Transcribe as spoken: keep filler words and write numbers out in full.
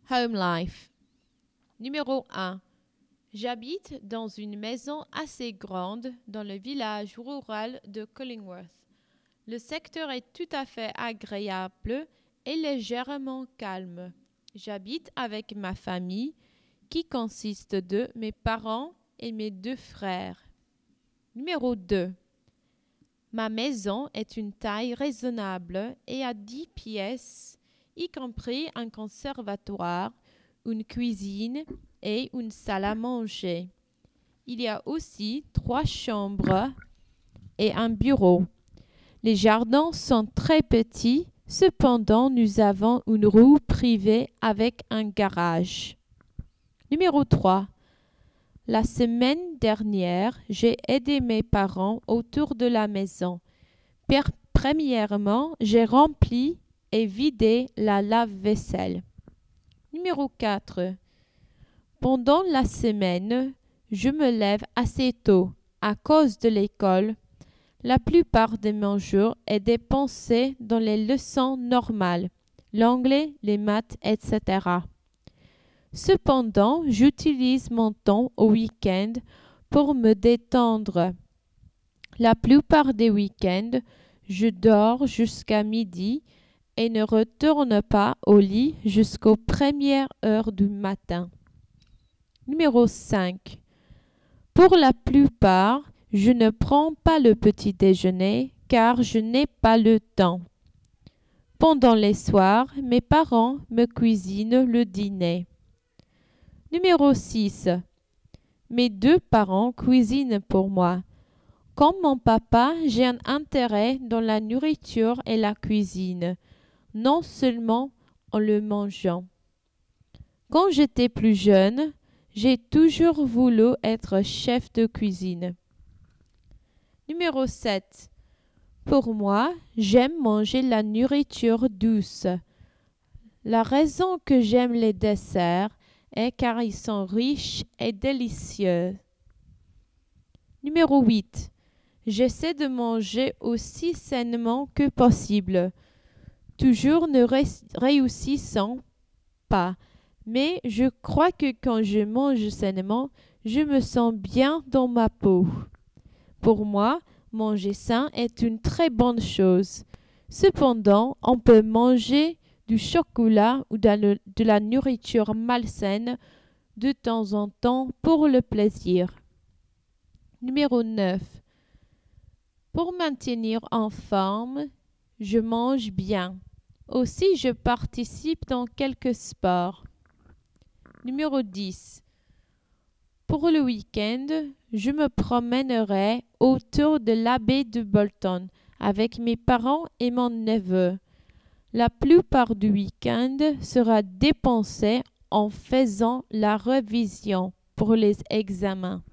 Home life. Numéro un. J'habite dans une maison assez grande dans le village rural de Cullingworth. Le secteur est tout à fait agréable et légèrement calme. J'habite avec ma famille qui consiste de mes parents et mes deux frères. Numéro deux. Ma maison est une taille raisonnable et a dix pièces, y compris un conservatoire, une cuisine et une salle à manger. Il y a aussi trois chambres et un bureau. Les jardins sont très petits, cependant nous avons une rue privée avec un garage. Numéro trois. La semaine dernière, j'ai aidé mes parents autour de la maison. Per- Premièrement, j'ai rempli et vidé la lave-vaisselle. Numéro quatre. Pendant la semaine, je me lève assez tôt à cause de l'école. La plupart de mon jour est dépensé dans les leçons normales, l'anglais, les maths, et cetera. Cependant, j'utilise mon temps au week-end pour me détendre. La plupart des week-ends, je dors jusqu'à midi et ne retourne pas au lit jusqu'aux premières heures du matin. Numéro cinq. Pour la plupart, je ne prends pas le petit déjeuner car je n'ai pas le temps. Pendant les soirs, mes parents me cuisinent le dîner. Numéro six. Mes deux parents cuisinent pour moi. Comme mon papa, j'ai un intérêt dans la nourriture et la cuisine, non seulement en le mangeant. Quand j'étais plus jeune, j'ai toujours voulu être chef de cuisine. Numéro sept. Pour moi, j'aime manger la nourriture douce. La raison que j'aime les desserts est car ils sont riches et délicieux. Numéro huit. J'essaie de manger aussi sainement que possible, toujours ne ré- réussissant pas. Mais je crois que quand je mange sainement, je me sens bien dans ma peau. Pour moi, manger sain est une très bonne chose. Cependant, on peut manger du chocolat ou de la, de la nourriture malsaine de temps en temps pour le plaisir. Numéro neuf. Pour maintenir en forme, je mange bien. Aussi, je participe dans quelques sports. Numéro dix. Pour le week-end, je me promènerai autour de la baie de Bolton avec mes parents et mon neveu. La plupart du week-end sera dépensé en faisant la révision pour les examens.